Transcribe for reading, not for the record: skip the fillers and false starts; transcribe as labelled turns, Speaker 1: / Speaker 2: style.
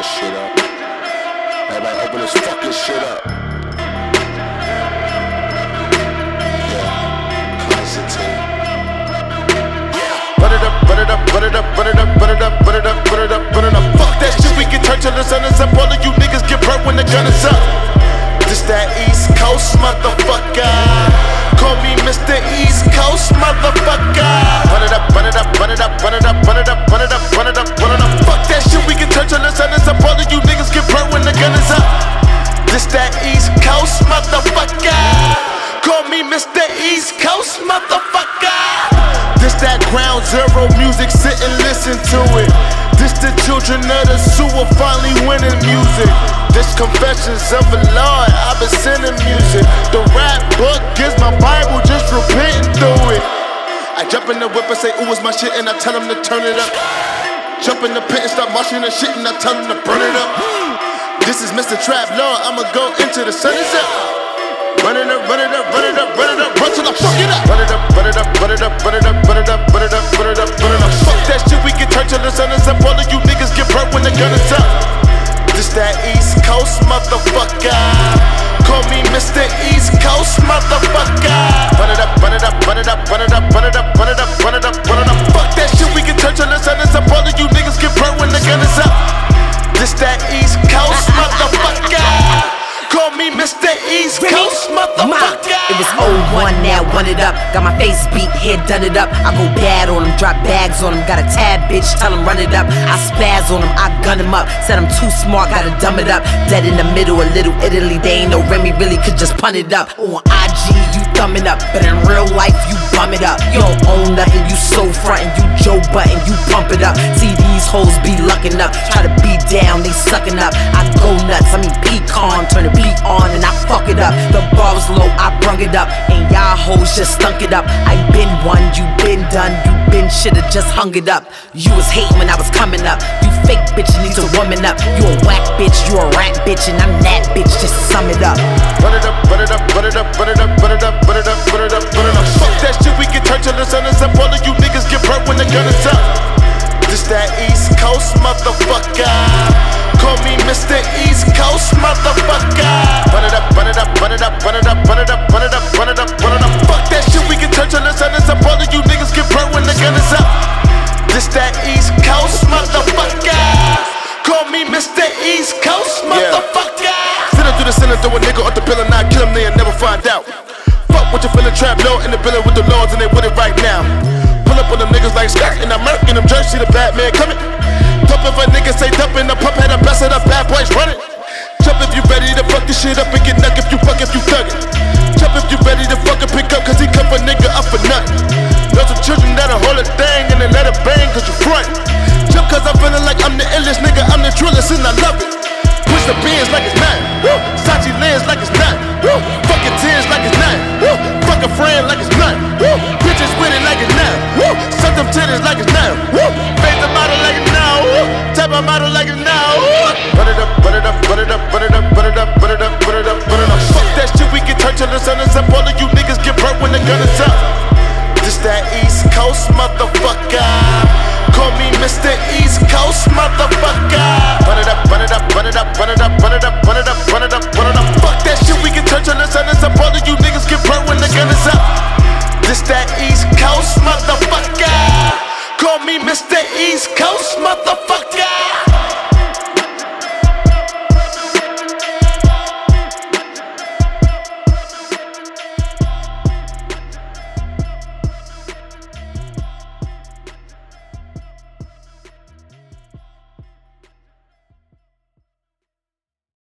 Speaker 1: shit up. Everybody open this fucking shit up. Yeah, Constantine.
Speaker 2: Run it up, run it up, run it up, run it up, run it up, run it up, run it up, run it up. Fuck that shit, we can turn till the sun is up. All of you niggas get burnt when the gun is up. This that East Coast motherfucker. Call me Mr. East Coast motherfucker. Run it up, run it up, run it up, run it up, run it up, run it up, run it up, run it up. Fuck that shit, we can turn till the sun is up. All of you niggas get burnt when the gun is up. This that East Coast motherfucker. Call me Mr. East Coast motherfucker. This that ground zero music, sit and listen to it. This the children of the sewer finally winning music. This confessions of a Lord, I've been sending music. The rap book is my Bible, just repenting through it. I jump in the whip and say, ooh, it's my shit, and I tell them to turn it up. Jump in the pit and start marching the shit, and I tell them to burn it up. This is Mr. Trap Lord, I'ma go into the sun is up. Run it up, run it up, run it up, run it up, run till I fuck it up. Run it up, run it up, run it up, run it up, run it up, run it up, run it up, run it up. Fuck that shit, we can turn till the sun is up. All of you niggas get burnt when the gun is up. This that East Coast motherfucker. Call me Mr. East Coast motherfucker. Run it up, run it up, run it up, run it up, run it up, run it up, run it up, run it up. Fuck that shit, we can turn till the sun is up. All of you niggas get burnt when the gun is up. This that East Coast motherfucker. Call me Mr. East Coast motherfucker.
Speaker 3: It was 01, now run it up. Got my face beat, head done it up. I go bad on them, drop bags on them. Got a tab bitch, tell them run it up. I spaz on them, I gun them up. Said I'm too smart, gotta dumb it up. Dead in the middle, a little Italy. They ain't no Remy, really could just punt it up. On IG, you thumbing up, but in real life, you bum it up. You don't own nothing, you so frontin', you Joe Button, you pump it up. See these hoes be luckin' up, try to be down, they suckin' up. I go nuts, I mean pecan, turn the beat on and I fuck it up. The bar was low, I brung it up, and y'all hoes just stunk it up. I been one, you been done, you been shoulda just hung it up. You was hating when I was coming up, you fake bitch need to woman up. You a whack bitch, you a rat bitch, and I'm that bitch, just to sum it up.
Speaker 2: Run it up, run it up, run it up, run it up, run it up, run it up, run it up, run it up. Fuck that shit, we can turn till the sun is up. All of you niggas get burnt when the gun is up. This that East Coast motherfucker. Call me Mr. East Coast motherfucker. Run it up, run it up, run it up, run it up, run it up, run it up, run it up, run it up. Fuck that shit, we can turn till the sun is up. All of you niggas get burnt when the gun is up. This that East Coast motherfucker. Call me Mr. East Coast motherfucker. Sitting through the center, throw a nigga off the pillar, now kill him, they'll never find out. Fuck what you feeling, trap low in the building with the lords, and they with it right now. Pull up on them niggas like skirt, and I'm murking them jerks, see the bad man coming. Dump if a nigga say dumpin', the pump had a best of the bad boys running. Jump if you ready to fuck this shit up and get nuck if you fuck if you thug it. Jump if you ready to fucking pick up, cause he come a nigga up for nothing. Know some children that'll hold a thing and then let it bang cause you front. Jump cause I'm feeling like I'm the illest nigga, I'm the trillest and I love it. Push the beans like it's nothing, woo. Sachi lens like it's nothing, woo. Fucking tears like it's nothing, woo. Fuck a friend like it's nothing, woo. Bitches with it like it's nothing, woo. Suck them titties like it's nothing, woo. Face the model like it's now, woo. Tap my model like it's now, woo. Run it up, run it up, run it up, run it up, run it up, run it up, run it up, run it up. Fuck that shit, we can turn till the sun is up. All of you niggas get burnt when the gun is up. This that East Coast motherfucker. Call me Mr. East Coast motherfucker. Run it up, run it up, run it up, run it up, run it up, run it up, run it up, run it up. Fuck that shit, we can turn till the sun is up. All of you niggas get burnt when the gun is up. This that East Coast motherfucker. Call me Mr. East Coast motherfucker.